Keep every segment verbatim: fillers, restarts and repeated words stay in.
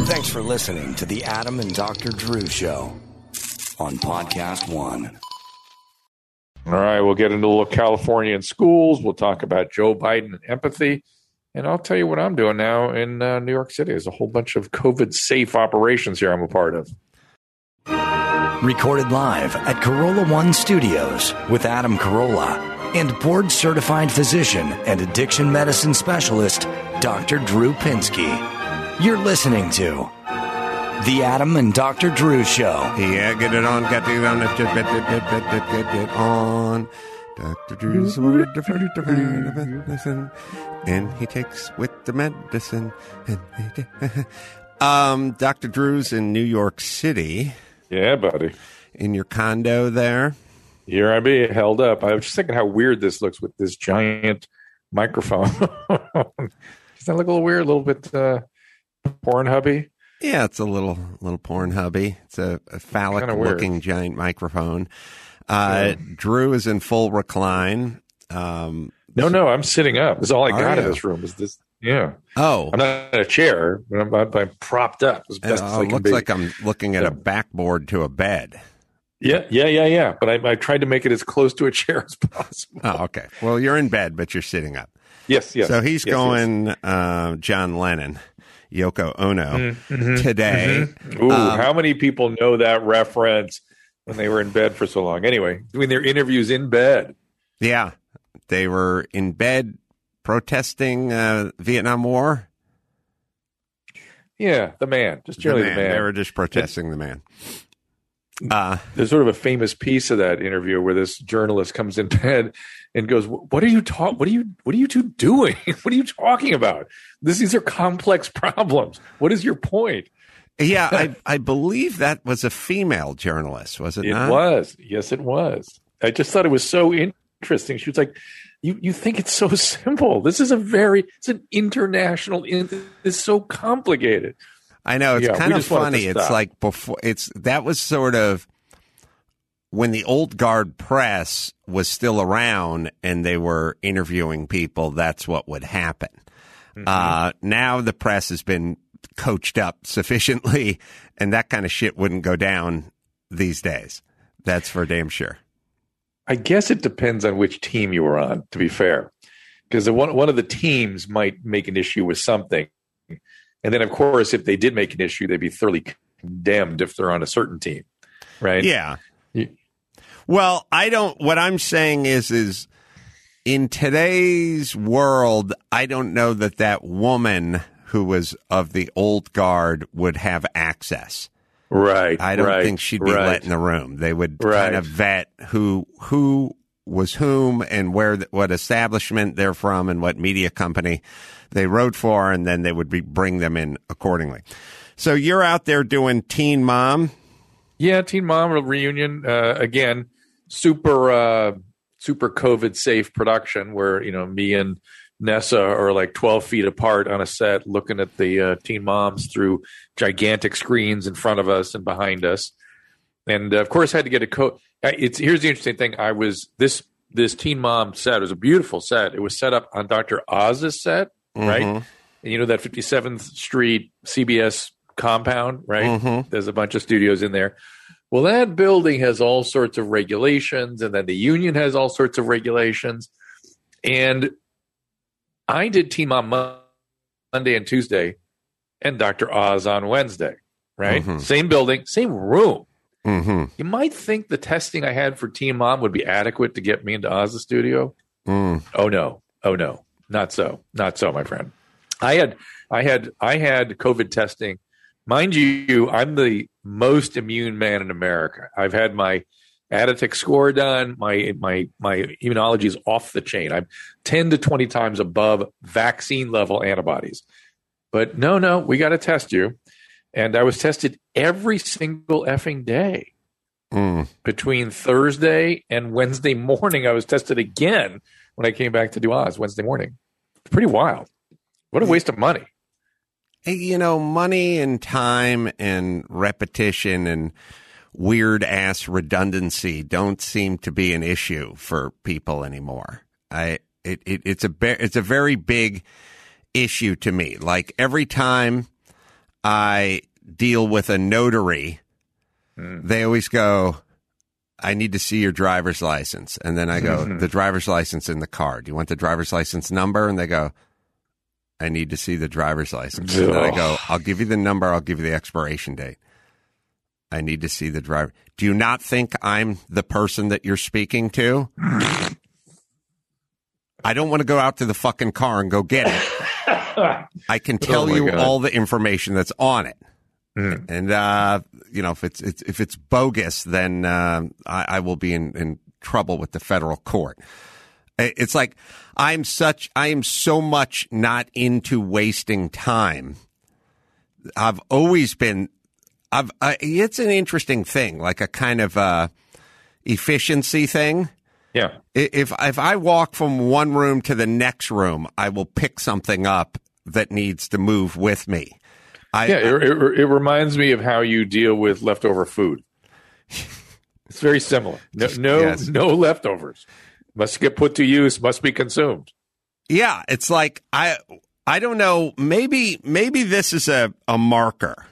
Thanks for listening to the Adam and Doctor Drew Show on Podcast One. All right, we'll get into a little California and schools. We'll talk about Joe Biden and empathy. And I'll tell you what I'm doing now in uh, New York City. There's a whole bunch of COVID-safe operations here I'm a part of. Recorded live at Corolla One Studios with Adam Carolla and board-certified physician and addiction medicine specialist, Doctor Drew Pinsky. You're listening to The Adam and Doctor Drew Show. Yeah, get it on, get it on, get it, get it, get it, get it on. Doctor Drew's medicine, and he takes with the medicine. um, Doctor Drew's in New York City. Yeah, buddy. In your condo there. Here I be, held up. I was just thinking how weird this looks with this giant microphone. Does that look a little weird? A little bit uh, Pornhubby? Yeah, it's a little little Pornhubby. It's a, a phallic-looking giant microphone. Uh, yeah. Drew is in full recline. Um, no, no, I'm sitting up. That's all I got you? in this room. Is this? Yeah. Oh, I'm not in a chair, but I'm, I'm, I'm propped up as best it, as uh, I can looks be. like I'm looking at yeah. a backboard to a bed. Yeah, yeah, yeah, yeah. But I, I tried to make it as close to a chair as possible. Oh, okay. Well, you're in bed, but you're sitting up. Yes, yes. So he's yes, going yes. Uh, John Lennon, Yoko Ono mm-hmm, today. Mm-hmm. Ooh, um, how many people know that reference when they were in bed for so long? Anyway, doing their interviews in bed. Yeah, they were in bed protesting uh, Vietnam War. Yeah, the man, just generally the man. the man. They were just protesting it, the man. Uh, There's sort of a famous piece of that interview where this journalist comes in bed and goes, "What are you talk? What are you? What are you two doing? What are you talking about? This, these are complex problems. What is your point?" Yeah, I, I believe that was a female journalist, was it, it not? It was. Yes, it was. I just thought it was so interesting. She was like, "You you think it's so simple? This is a very it's an international. It's so complicated." I know, it's yeah, kind of funny. It's like before it's that was sort of when the old guard press was still around and they were interviewing people, that's what would happen. Mm-hmm. Uh, now the press has been coached up sufficiently and that kind of shit wouldn't go down these days. That's for damn sure. I guess it depends on which team you were on, to be fair. Because one, one of the teams might make an issue with something. And then, of course, if they did make an issue, they'd be thoroughly condemned if they're on a certain team, right? Yeah. You, well, I don't. What I'm saying is, is in today's world, I don't know that that woman who was of the old guard would have access. Right. I don't right, think she'd be right. let in the room. They would right. kind of vet who who was whom and where what establishment they're from and what media company they wrote for, and then they would be, bring them in accordingly. So you're out there doing Teen Mom? Yeah, Teen Mom reunion. Uh, again, super uh, super COVID safe production where, you know, me and Nessa are like twelve feet apart on a set looking at the uh, Teen Moms through gigantic screens in front of us and behind us. And, uh, of course, I had to get a coat. It's Here's the interesting thing. I was this this Teen Mom set. It was a beautiful set. It was set up on Doctor Oz's set. Right. Mm-hmm. And you know that fifty-seventh Street C B S compound, right? Mm-hmm. There's a bunch of studios in there. Well, that building has all sorts of regulations, and then the union has all sorts of regulations. And I did Teen Mom Monday and Tuesday and Doctor Oz on Wednesday, right? Mm-hmm. Same building, same room. Mm-hmm. You might think the testing I had for Teen Mom would be adequate to get me into Oz's studio. Mm. Oh, no. Oh, no. Not so. Not so, my friend. I had I had I had COVID testing. Mind you, I'm the most immune man in America. I've had my Additic score done. My my my immunology is off the chain. I'm ten to twenty times above vaccine level antibodies. But no, no, we got to test you. And I was tested every single effing day. Mm. Between Thursday and Wednesday morning, I was tested again when I came back to do Oz Wednesday morning. It's pretty wild. What a waste of money. Hey, you know, money and time and repetition and weird ass redundancy don't seem to be an issue for people anymore. I it, it it's a it's a very big issue to me. Like every time I deal with a notary, Mm. they always go, I need to see your driver's license. And then I go, the driver's license in the car. Do you want the driver's license number? And they go, I need to see the driver's license. And then I go, I'll give you the number. I'll give you the expiration date. I need to see the driver. Do you not think I'm the person that you're speaking to? I don't want to go out to the fucking car and go get it. I can tell Oh, you God. all the information that's on it. Mm. And, uh, you know, if it's, it's if it's bogus, then uh, I, I will be in, in trouble with the federal court. It's like I'm such I am so much not into wasting time. I've always been. I've. I, it's an interesting thing, like a kind of uh, efficiency thing. Yeah. If if I walk from one room to the next room, I will pick something up that needs to move with me. I, Yeah, it, it, it reminds me of how you deal with leftover food. It's very similar. No, no, Yes. no leftovers. Must get put to use. Must be consumed. Yeah, it's like I I don't know, maybe maybe this is a, a marker.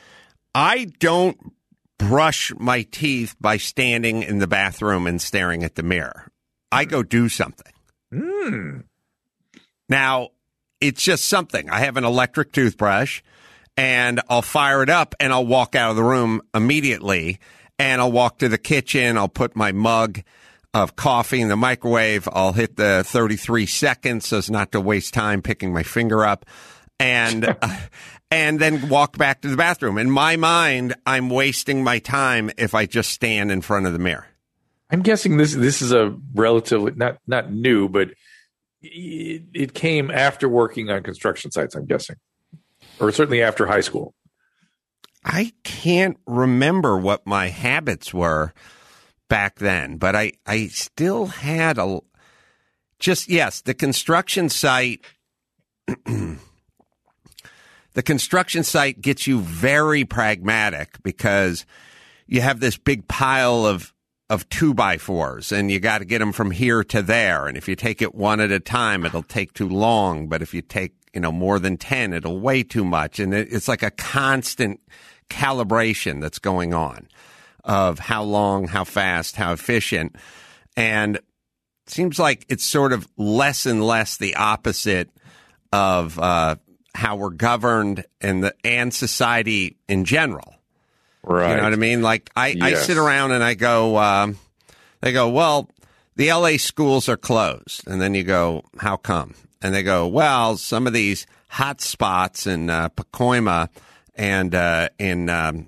I don't brush my teeth by standing in the bathroom and staring at the mirror. I go do something. Mm. Now, it's just something. I have an electric toothbrush and I'll fire it up and I'll walk out of the room immediately and I'll walk to the kitchen. I'll put my mug of coffee in the microwave. I'll hit the thirty-three seconds so as not to waste time picking my finger up and, uh, and then walk back to the bathroom. In my mind, I'm wasting my time if I just stand in front of the mirror. I'm guessing this this is a relatively not not new, but it, it came after working on construction sites. I'm guessing, or certainly after high school. I can't remember what my habits were back then, but I, I still had a just, yes, the construction site, the construction site gets you very pragmatic because you have this big pile of, of two by fours and you got to get them from here to there. And if you take it one at a time, it'll take too long. But if you take, you know, more than ten, it'll weigh too much. And it, it's like a constant calibration that's going on of how long, how fast, how efficient. And it seems like it's sort of less and less the opposite of uh, how we're governed and the and society in general. Right. You know what I mean? Like I, I Yes. sit around and I go, um, they go, well, the L A schools are closed. And then you go, how come? And they go, well, some of these hot spots in uh, Pacoima and uh, in um,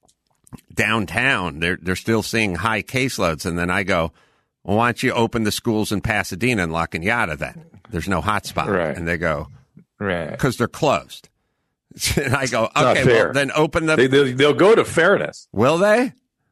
downtown, they're they're still seeing high caseloads. And then I go, well, why don't you open the schools in Pasadena and La Cañada then? There's no hot spot. Right. And they go, Right. because they're closed. And I go, not okay, fair. well, then open the. They, they'll, they'll go to fairness. Will they?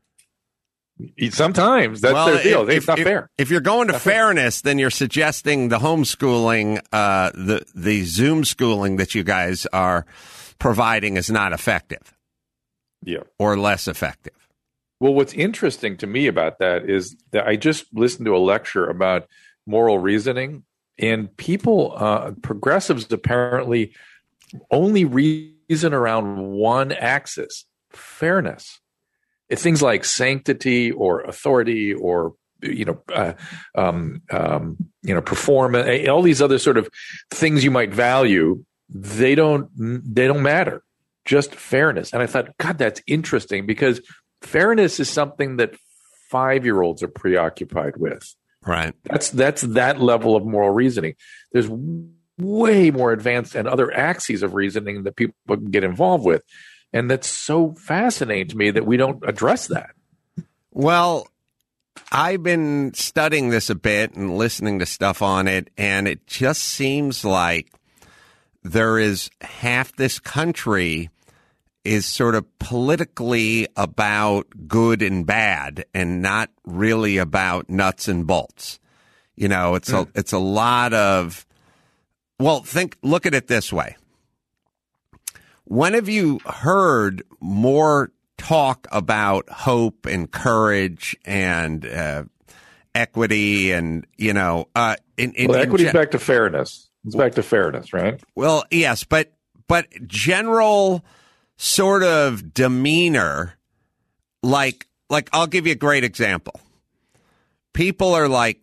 Sometimes that's Well, their deal. if- it's if, not if, fair. If you're going to Not fair. fairness, then you're suggesting the homeschooling, uh, the the Zoom schooling that you guys are providing is not effective Yeah. or less effective. Well, what's interesting to me about that is that I just listened to a lecture about moral reasoning, and people, uh, progressives apparently only reason around one axis: fairness. It's things like sanctity or authority or you know uh, um, um, you know performance, all these other sort of things you might value. They don't they don't matter. Just fairness. And I thought, God, that's interesting because fairness is something that five-year-olds are preoccupied with. Right. That's that's that level of moral reasoning. There's way more advanced and other axes of reasoning that people can get involved with. And that's so fascinating to me that we don't address that. Well, I've been studying this a bit and listening to stuff on it, and it just seems like there is half this country is sort of politically about good and bad and not really about nuts and bolts. You know, it's Mm. a it's a lot of well, think look at it this way. When have you heard more talk about hope and courage and uh, equity and, you know, uh, in, in, Well, in equity's gen- back to fairness. It's back to fairness, right? well, yes, but but general sort of demeanor, like, like I'll give you a great example. People are like,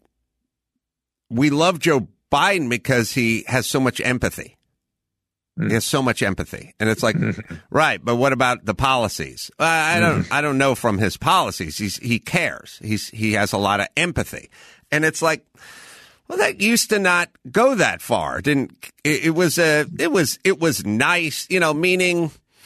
we love Joe Biden because he has so much empathy. Mm. He has so much empathy. And it's like, right, but what about the policies? Uh, I don't mm. I don't know from his policies. He's he cares. He's he has a lot of empathy. And it's like, well, that used to not go that far. It didn't it, it was a it was it was nice, you know, meaning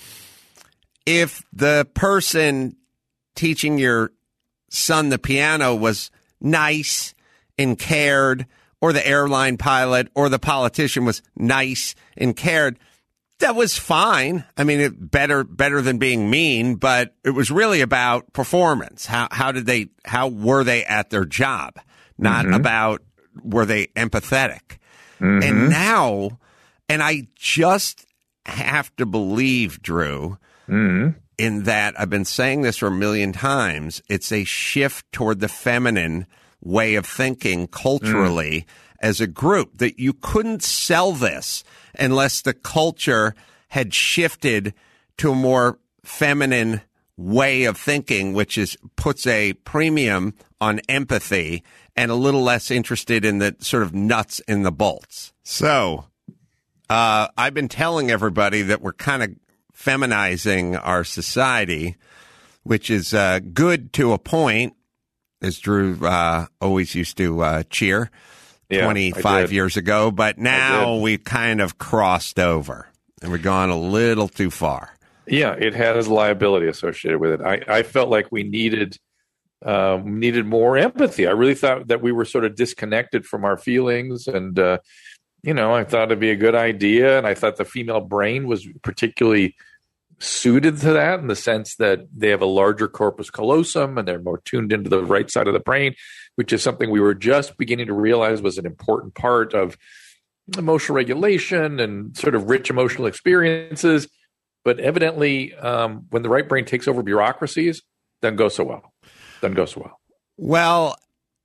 if the person teaching your son the piano was nice and cared, or the airline pilot or the politician was nice and cared, that was fine. I mean, it, better better than being mean, but it was really about performance. How how did they how were they at their job? Not mm-hmm. about were they empathetic. Mm-hmm. And now, and I just have to believe, Drew, mm-hmm. in that I've been saying this for a million times, it's a shift toward the feminine way of thinking culturally mm. as a group, that you couldn't sell this unless the culture had shifted to a more feminine way of thinking, which is puts a premium on empathy and a little less interested in the sort of nuts and the bolts. So uh, I've been telling everybody that we're kind of feminizing our society, which is uh, good to a point, as Drew uh, always used to uh, cheer yeah, twenty-five years ago. But now we kind of crossed over and we're gone a little too far. Yeah, it has liability associated with it. I, I felt like we needed um, needed more empathy. I really thought that we were sort of disconnected from our feelings. And, uh, you know, I thought it'd be a good idea. And I thought the female brain was particularly suited to that in the sense that they have a larger corpus callosum and they're more tuned into the right side of the brain, which is something we were just beginning to realize was an important part of emotional regulation and sort of rich emotional experiences. But evidently, um, when the right brain takes over bureaucracies, doesn't go so well. Doesn't go so well. Well,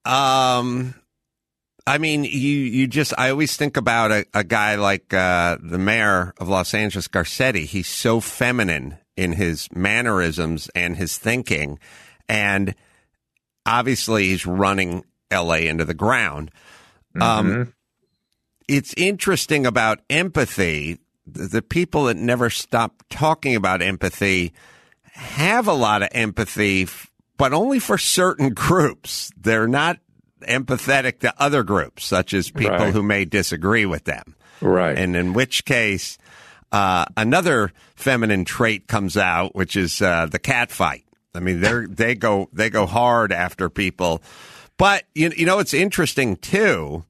um, I mean, you, you just, I always think about a, a guy like uh, the mayor of Los Angeles, Garcetti. He's so feminine in his mannerisms and his thinking. And obviously, he's running L A into the ground. Mm-hmm. Um, it's interesting about empathy. The, the people that never stop talking about empathy have a lot of empathy, but only for certain groups. They're not empathetic to other groups, such as people right. who may disagree with them. Right. And in which case, uh, another feminine trait comes out, which is uh, the cat fight. I mean, they they go they go hard after people. But you you know, it's interesting too.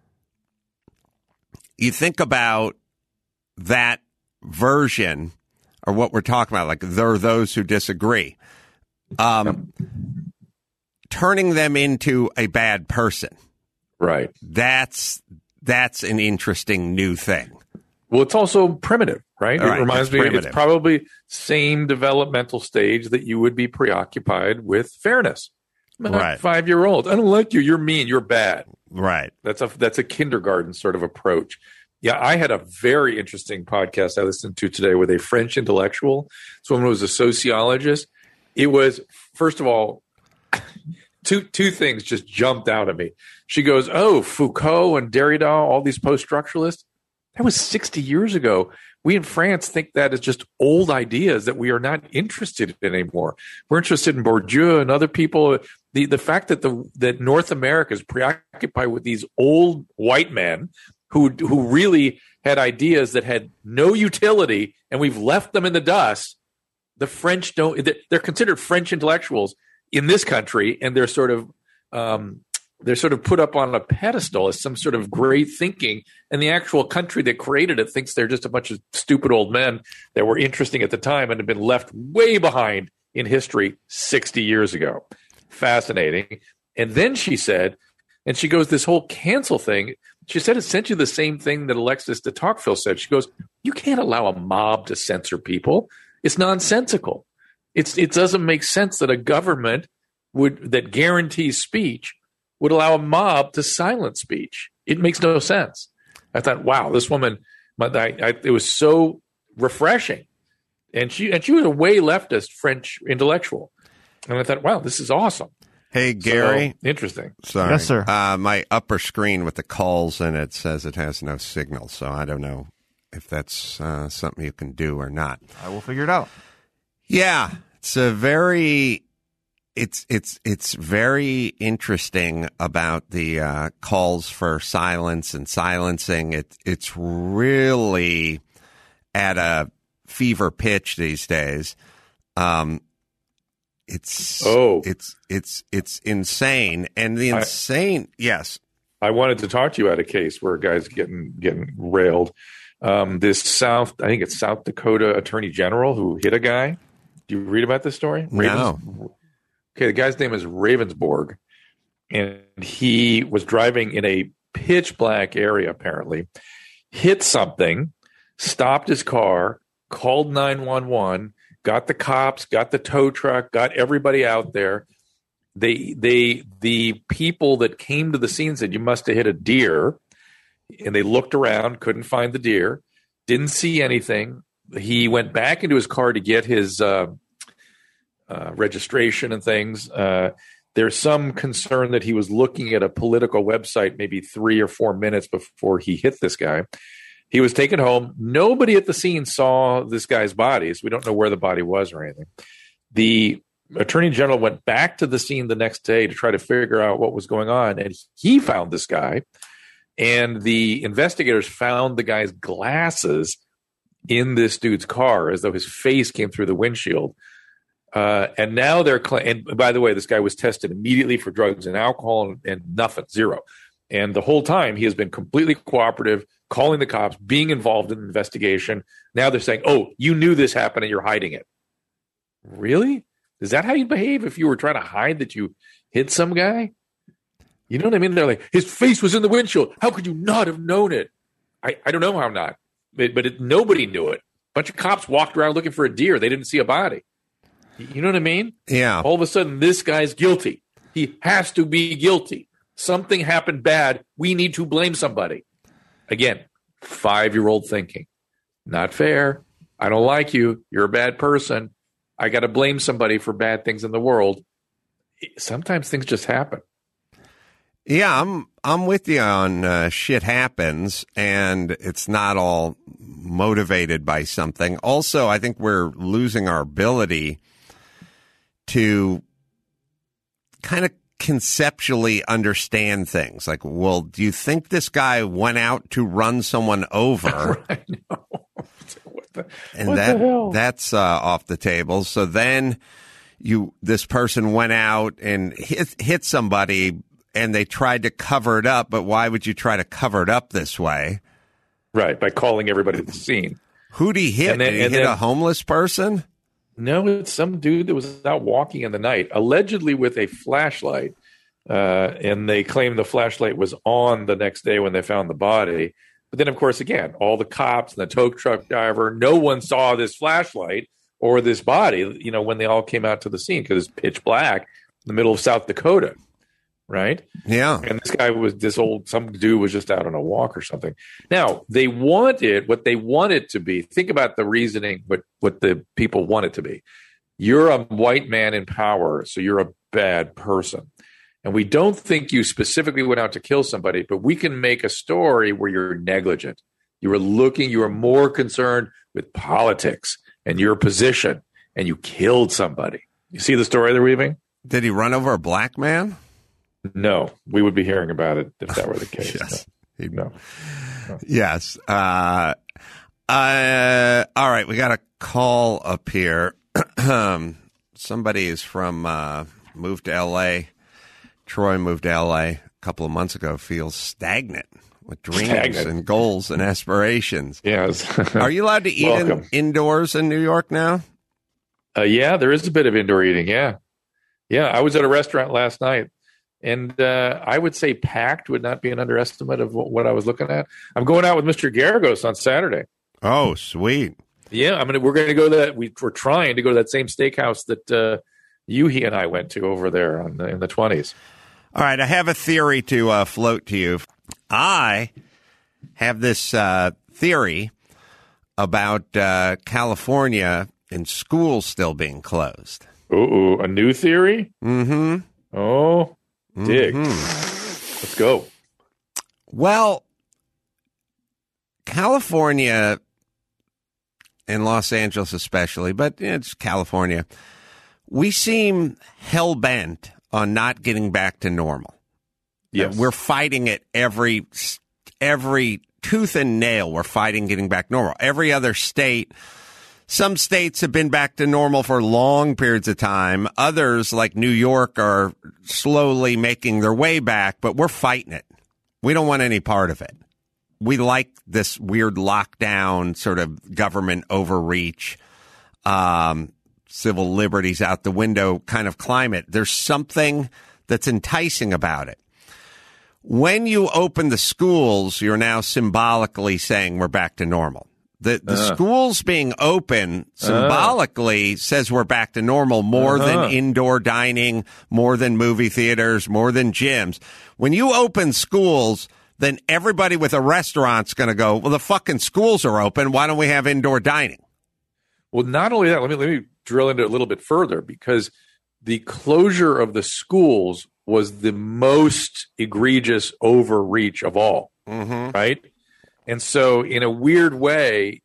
You think about that version, or what we're talking about, like there are those who disagree. Um, turning them into a bad person. Right. That's that's an interesting new thing. Well, it's also primitive, right? Right, it reminds it's me primitive. It's probably same developmental stage that you would be preoccupied with fairness. I'm a right. five-year-old. I don't like you. You're mean. You're bad. Right. That's a that's a kindergarten sort of approach. Yeah, I had a very interesting podcast I listened to today with a French intellectual. This woman was a sociologist. It was, first of all, two two things just jumped out at me. She goes, oh, Foucault and Derrida, all these post-structuralists, that was sixty years ago. We in France think that is just old ideas that we are not interested in anymore. We're interested in Bourdieu and other people. The the fact that the that North America is preoccupied with these old white men who who really had ideas that had no utility, and we've left them in the dust. The French don't, they're considered French intellectuals in this country, and they're sort of um, they're sort of put up on a pedestal as some sort of great thinking, and the actual country that created it thinks they're just a bunch of stupid old men that were interesting at the time and have been left way behind in history sixty years ago. Fascinating. And then she said, and she goes, this whole cancel thing, she said essentially the same thing that Alexis de Tocqueville said. She goes, you can't allow a mob to censor people. It's nonsensical. It's, it doesn't make sense that a government would that guarantees speech would allow a mob to silence speech. It makes no sense. I thought, wow, this woman, I, I, it was so refreshing and she and she was a way leftist French intellectual. And I thought, wow, this is awesome. Hey, Gary. So, interesting. Sorry. Yes, sir. Uh, my upper screen with the calls in it says it has no signal, so I don't know if that's uh, something you can do or not. I will figure it out. Yeah, it's a very, it's it's it's very interesting about the uh, calls for silence and silencing. It it's really at a fever pitch these days. Um, it's oh, it's it's it's insane, and the insane. I, yes, I wanted to talk to you about a case where a guy's getting getting railed. Um, this South, I think it's South Dakota Attorney General who hit a guy. Do you read about this story? Ravens, no. Okay, the guy's name is Ravensborg, and he was driving in a pitch black area, apparently, hit something, stopped his car, called nine one one, got the cops, got the tow truck, got everybody out there. They, they, the people that came to the scene said, you must have hit a deer. And they looked around, couldn't find the deer, didn't see anything. He went back into his car to get his uh, uh, registration and things. Uh, there's some concern that he was looking at a political website maybe three or four minutes before he hit this guy. He was taken home. Nobody at the scene saw this guy's body, so we don't know where the body was or anything. The Attorney General went back to the scene the next day to try to figure out what was going on, and he found this guy. And the investigators found the guy's glasses in this dude's car, as though his face came through the windshield. Uh, and now they're cl- – and by the way, this guy was tested immediately for drugs and alcohol and, and nothing, zero. And the whole time he has been completely cooperative, calling the cops, being involved in the investigation. Now they're saying, oh, you knew this happened and you're hiding it. Really? Is that how you'd behave if you were trying to hide that you hit some guy? You know what I mean? They're like, his face was in the windshield. How could you not have known it? I, I don't know how not. But, but it, nobody knew it. A bunch of cops walked around looking for a deer. They didn't see a body. You know what I mean? Yeah. All of a sudden, this guy's guilty. He has to be guilty. Something happened bad. We need to blame somebody. Again, five-year-old thinking. Not fair. I don't like you. You're a bad person. I got to blame somebody for bad things in the world. Sometimes things just happen. Yeah, I'm I'm with you on uh, shit happens, and it's not all motivated by something. Also, I think we're losing our ability to kind of conceptually understand things. Like, well, do you think this guy went out to run someone over? I know. What the, and what that the hell? that's uh, off the table. So then you this person went out and hit hit somebody. And they tried to cover it up, but why would you try to cover it up this way? Right, by calling everybody to the scene. Who'd he hit? And then, Did he and hit then, a homeless person? No, it's some dude that was out walking in the night, allegedly with a flashlight. Uh, and they claim the flashlight was on the next day when they found the body. But then, of course, again, all the cops and the tow truck driver, no one saw this flashlight or this body, you know, when they all came out to the scene because it's pitch black in the middle of South Dakota. Right? Yeah. And this guy was this old, some dude was just out on a walk or something. Now, they want it, what they want it to be. Think about the reasoning, what, what the people want it to be. You're a white man in power, so you're a bad person. And we don't think you specifically went out to kill somebody, but we can make a story where you're negligent. You were looking, you were more concerned with politics and your position, and you killed somebody. You see the story they're weaving? Did he run over a black man? No, we would be hearing about it if that were the case. Yes. No. no. Yes. Uh, uh, all right. We got a call up here. Somebody is from, uh, moved to L A. Troy moved to L A a couple of months ago, feels stagnant with dreams stagnant. and goals and aspirations. Yes. Are you allowed to eat in, indoors in New York now? Uh, yeah, there is a bit of indoor eating. Yeah. Yeah. I was at a restaurant last night. And uh, I would say packed would not be an underestimate of what, what I was looking at. I'm going out with Mister Garagos on Saturday. Oh, sweet. Yeah, I mean, we're going to go to that. We, we're trying to go to that same steakhouse that uh, you, he, and I went to over there on the, in the twenties. All right, I have a theory to uh, float to you. I have this uh, theory about uh, California and schools still being closed. Ooh, a new theory? Mm-hmm. Oh, dig. Mm-hmm. Let's go. Well, California and Los Angeles especially, but it's California, we seem hell-bent on not getting back to normal. Yes. We're fighting it every every tooth and nail. We're fighting getting back normal. Every other state, some states have been back to normal for long periods of time. Others, like New York, are slowly making their way back, but we're fighting it. We don't want any part of it. We like this weird lockdown, sort of government overreach, um, civil liberties out the window kind of climate. There's something that's enticing about it. When you open the schools, you're now symbolically saying we're back to normal. The the uh. schools being open symbolically uh. says we're back to normal more uh-huh. than indoor dining, more than movie theaters, more than gyms. When you open schools, then everybody with a restaurant's going to go, well, the fucking schools are open. Why don't we have indoor dining? Well, not only that, let me let me drill into it a little bit further, because the closure of the schools was the most egregious overreach of all, mm-hmm. right? And so in a weird way,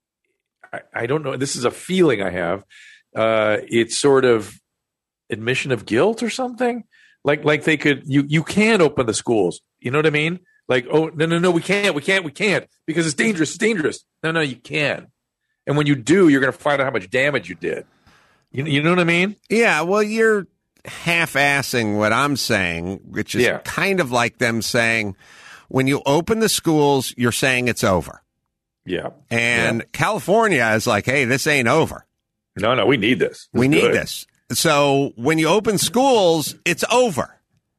I, I don't know, this is a feeling I have, uh, it's sort of admission of guilt or something. Like like they could, you you can open the schools. You know what I mean? Like, oh, no, no, no, we can't, we can't, we can't, because it's dangerous, it's dangerous. No, no, you can. And when you do, you're going to find out how much damage you did. You, you know what I mean? Yeah, well, you're half-assing what I'm saying, which is yeah. kind of like them saying, when you open the schools, you're saying it's over. Yeah. And yeah. California is like, hey, this ain't over. No, no, we need this. this we need good. this. So when you open schools, it's over.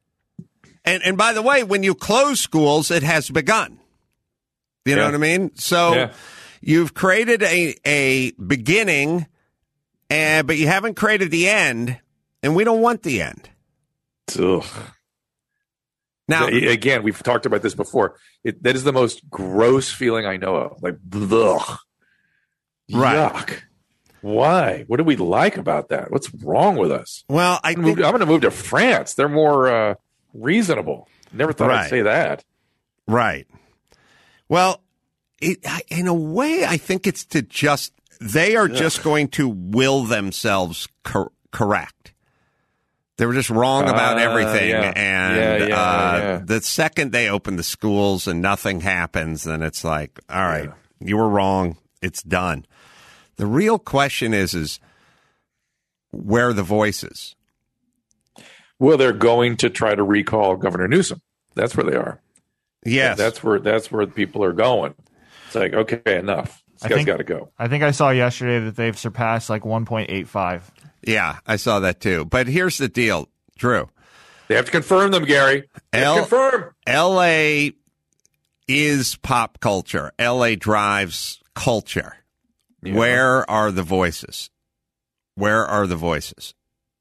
And and by the way, when you close schools, it has begun. You yeah. know what I mean? So yeah. you've created a, a beginning, and, but you haven't created the end. And we don't want the end. Ugh. Now, again, we've talked about this before. It, that is the most gross feeling I know of. Like, ugh. Right. Yuck. Why? What do we like about that? What's wrong with us? Well, I I'm think, going to move to France. They're more uh, reasonable. Never thought right. I'd say that. Right. Well, it, in a way, I think it's to just, they are Ugh. just going to will themselves cor- correct. They were just wrong about uh, everything. Yeah. And yeah, yeah, uh, yeah. the second they open the schools and nothing happens, then it's like, all right, yeah. you were wrong. It's done. The real question is, is where are the voices? Well, they're going to try to recall Governor Newsom. That's where they are. Yes. That's where, that's where people are going. It's like, okay, enough. This I guy's got to go. I think I saw yesterday that they've surpassed like one point eight five. Yeah, I saw that too. But here's the deal, Drew. They have to confirm them, Gary. They L- have to confirm. L A is pop culture. L A drives culture. Yeah. Where are the voices? Where are the voices?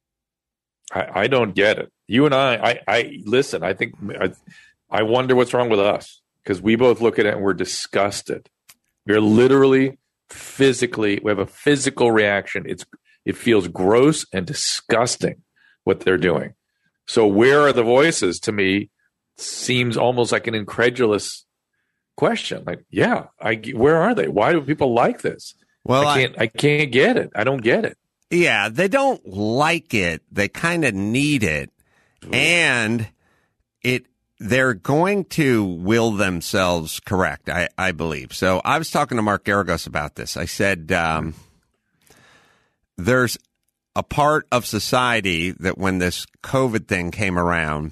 I, I don't get it. You and I, I, I listen, I think, I, I wonder what's wrong with us, because we both look at it and we're disgusted. We're literally, physically, we have a physical reaction. It's It feels gross and disgusting what they're doing. So where are the voices, to me, seems almost like an incredulous question. Like, yeah, I, where are they? Why do people like this? Well, I can't, I, I can't get it. I don't get it. Yeah, they don't like it. They kind of need it. Ooh. And it they're going to will themselves correct, I, I believe. So I was talking to Mark Garagos about this. I said, um, there's a part of society that when this COVID thing came around,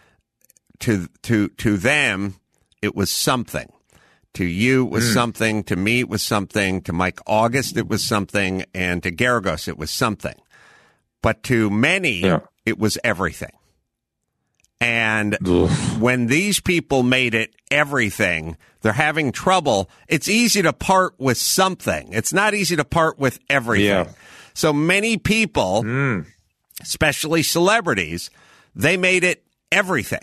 to to to them, it was something. To you, it was mm. something. To me, it was something. To Mike August, it was something. And to Garagos, it was something. But to many, yeah. it was everything. And Ugh. when these people made it everything, they're having trouble. It's easy to part with something. It's not easy to part with everything. Yeah. So many people, mm. especially celebrities, they made it everything.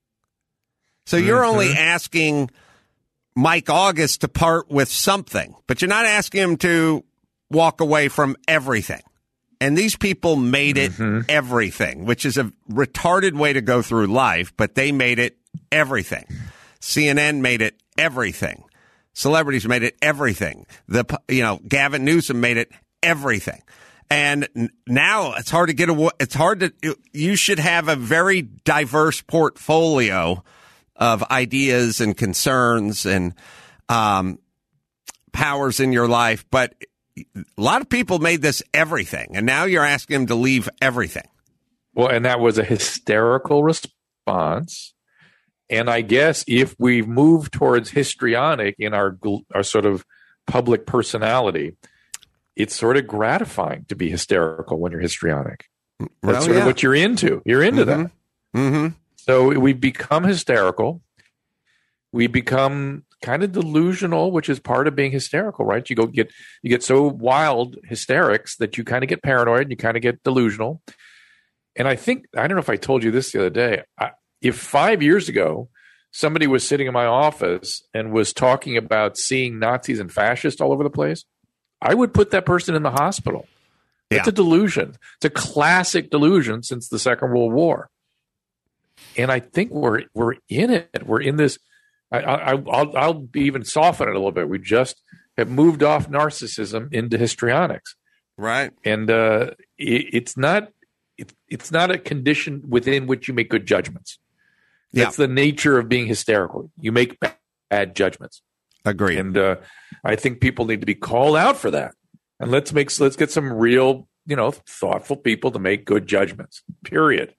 So mm-hmm. you're only asking Mike August to part with something, but you're not asking him to walk away from everything. And these people made it Mm-hmm. everything, which is a retarded way to go through life, but they made it everything. C N N made it everything. Celebrities made it everything. The you know Gavin Newsom made it everything. And n- now it's hard to get away. It's hard to. You should have a very diverse portfolio of ideas and concerns and um, powers in your life, but a lot of people made this everything, and now you're asking them to leave everything. Well, and that was a hysterical response. And I guess if we move towards histrionic in our our sort of public personality, it's sort of gratifying to be hysterical when you're histrionic. That's Well, sort yeah. of what you're into. You're into Mm-hmm. that. Mm-hmm. So we become hysterical. We become kind of delusional, which is part of being hysterical, right? You go get you get so wild hysterics that you kind of get paranoid and you kind of get delusional. And I think, I don't know if I told you this the other day, I, if five years ago somebody was sitting in my office and was talking about seeing Nazis and fascists all over the place, I would put that person in the hospital. It's Yeah. a delusion. It's a classic delusion since the Second World War. And I think we're we're in it. We're in this. I, I, I'll, I'll even soften it a little bit. We just have moved off narcissism into histrionics, Right. and uh, it, it's not it, it's not a condition within which you make good judgments. Yeah. That's the nature of being hysterical. You make bad, bad judgments, Agreed. and uh, I think people need to be called out for that. And let's make let's get some real, you know, thoughtful people to make good judgments. Period.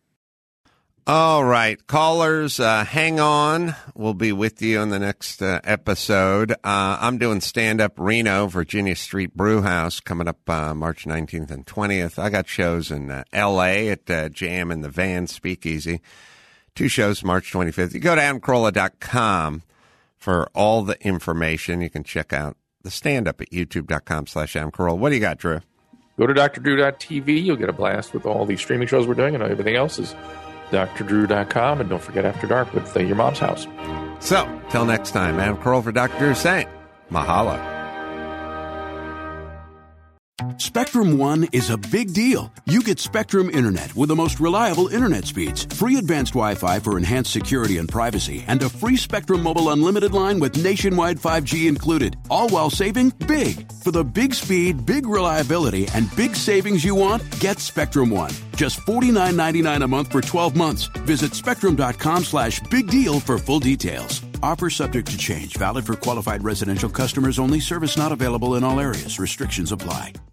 All right, callers, uh, hang on. We'll be with you on the next uh, episode. Uh, I'm doing stand-up Reno, Virginia Street Brew House, coming up uh, March nineteenth and twentieth. I got shows in uh, L A at uh, Jam in the Van Speakeasy. Two shows March twenty-fifth. You go to adam carolla dot com for all the information. You can check out the stand-up at youtube dot com slash Adam Carolla. What do you got, Drew? Go to D R drew dot T V. You'll get a blast with all these streaming shows we're doing, and everything else is D R drew dot com. And don't forget After Dark with uh, Your Mom's House. So, till next time, Adam Carolla for Doctor Drew saying, mahalo. Spectrum One is a big deal. You get Spectrum Internet with the most reliable internet speeds, free advanced Wi-Fi for enhanced security and privacy, and a free Spectrum Mobile Unlimited line with nationwide five G included, all while saving big. For the big speed, big reliability, and big savings you want, get Spectrum One. Just forty-nine ninety-nine a month for twelve months. Visit spectrum.com slash big deal for full details. Offer subject to change. Valid for qualified residential customers only. Service not available in all areas. Restrictions apply.